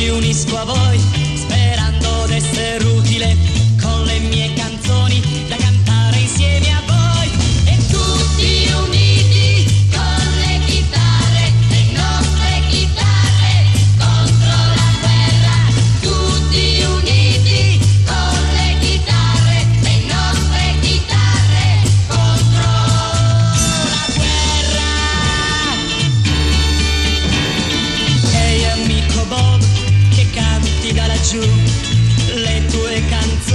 mi unisco a voi, sperando d'essere utile con le mie canzoni da cantare insieme a voi. E tutti uniti con le chitarre, le nostre chitarre contro la guerra. Tutti uniti con le chitarre, le nostre chitarre contro la guerra. Ehi amico Bob, che canti da laggiù le tue canzoni